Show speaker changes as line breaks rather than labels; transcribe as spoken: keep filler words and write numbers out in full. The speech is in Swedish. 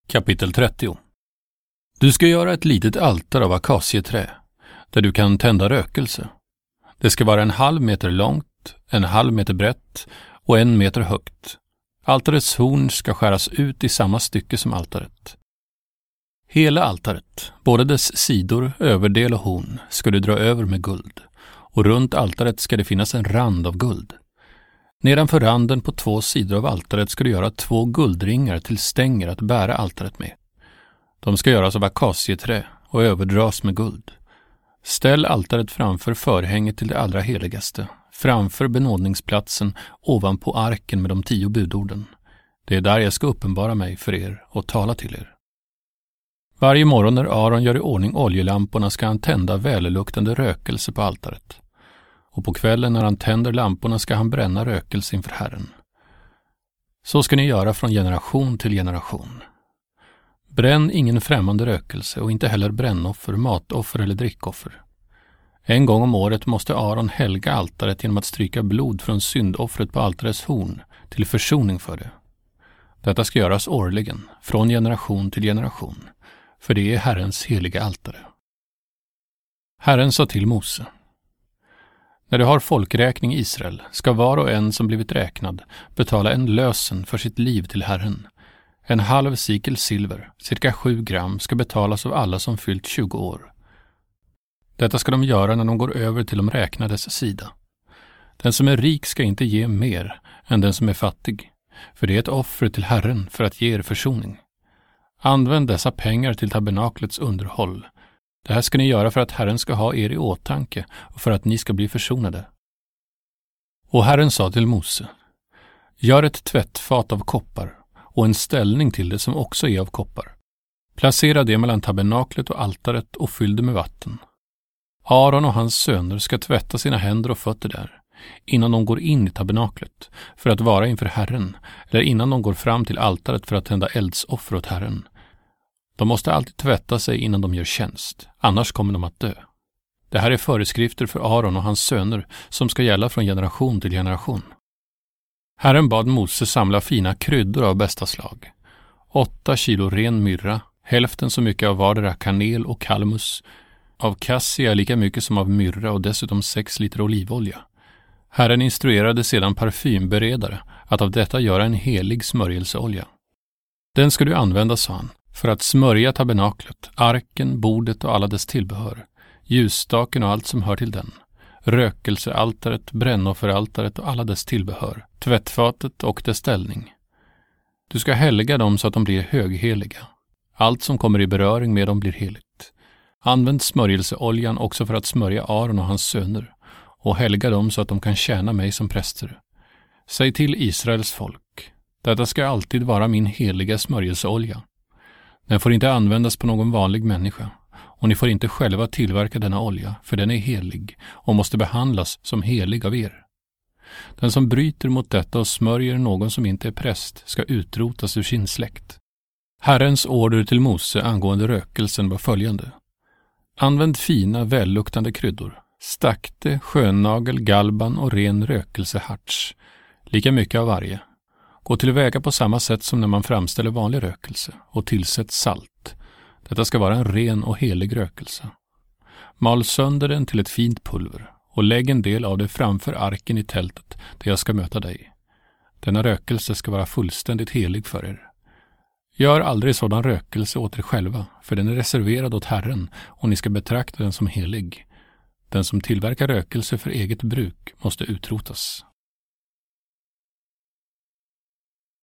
Kapitel trettio. Du ska göra ett litet altare av akacieträ, där du kan tända rökelse. Det ska vara en halv meter långt, en halv meter brett och en meter högt. Altarets horn ska skäras ut i samma stycke som altaret. Hela altaret, både dess sidor, överdel och horn, ska du dra över med guld, och runt altaret ska det finnas en rand av guld. Nedanför randen på två sidor av altaret ska du göra två guldringar till stänger att bära altaret med. De ska göras av akacieträ och överdras med guld. Ställ altaret framför förhänget till det allra heligaste, framför benådningsplatsen ovanpå arken med de tio budorden. Det är där jag ska uppenbara mig för er och tala till er. Varje morgon när Aron gör i ordning oljelamporna ska han tända välluktande rökelse på altaret. Och på kvällen när han tänder lamporna ska han bränna rökelse inför Herren. Så ska ni göra från generation till generation. Bränn ingen främmande rökelse och inte heller brännoffer, matoffer eller drickoffer. En gång om året måste Aron helga altaret genom att stryka blod från syndoffret på altarets horn till försoning för det. Detta ska göras årligen, från generation till generation, för det är Herrens heliga altare. Herren sa till Mose: när du har folkräkning i Israel ska var och en som blivit räknad betala en lösen för sitt liv till Herren. En halv sikel silver, cirka sju gram, ska betalas av alla som fyllt tjugo år. Detta ska de göra när de går över till de räknades sida. Den som är rik ska inte ge mer än den som är fattig, för det är ett offer till Herren för att ge er försoning. Använd dessa pengar till tabernaklets underhåll. Det här ska ni göra för att Herren ska ha er i åtanke och för att ni ska bli försonade. Och Herren sa till Mose: gör ett tvättfat av koppar och en ställning till det som också är av koppar. Placera det mellan tabernaklet och altaret och fyll det med vatten. Aron och hans söner ska tvätta sina händer och fötter där, innan de går in i tabernaklet för att vara inför Herren, eller innan de går fram till altaret för att tända eldsoffer åt Herren. De måste alltid tvätta sig innan de gör tjänst, annars kommer de att dö. Det här är föreskrifter för Aron och hans söner som ska gälla från generation till generation. Herren bad Mose samla fina kryddor av bästa slag. Åtta kilo ren myrra, hälften så mycket av vardera kanel och kalmus, av kassia lika mycket som av myrra och dessutom sex liter olivolja. Herren instruerade sedan parfymberedare att av detta göra en helig smörjelseolja. Den ska du använda, sa han, för att smörja tabernaklet, arken, bordet och alla dess tillbehör, ljusstaken och allt som hör till den, rökelsealtaret, brännofferaltaret och alla dess tillbehör, tvättfatet och dess ställning. Du ska helga dem så att de blir högheliga. Allt som kommer i beröring med dem blir heligt. Använd smörjelseoljan också för att smörja Aron och hans söner och helga dem så att de kan tjäna mig som präster. Säg till Israels folk: detta ska alltid vara min heliga smörjelseolja. Den får inte användas på någon vanlig människa, och ni får inte själva tillverka denna olja, för den är helig och måste behandlas som helig av er. Den som bryter mot detta och smörjer någon som inte är präst ska utrotas ur sin släkt. Herrens order till Mose angående rökelsen var följande: använd fina, välluktande kryddor, stakte, skönnagel, galban och ren rökelseharts, lika mycket av varje. Gå tillväga på samma sätt som när man framställer vanlig rökelse och tillsätt salt. Detta ska vara en ren och helig rökelse. Mal sönder den till ett fint pulver och lägg en del av det framför arken i tältet där jag ska möta dig. Denna rökelse ska vara fullständigt helig för er. Gör aldrig sådan rökelse åt er själva, för den är reserverad åt Herren och ni ska betrakta den som helig. Den som tillverkar rökelse för eget bruk måste utrotas.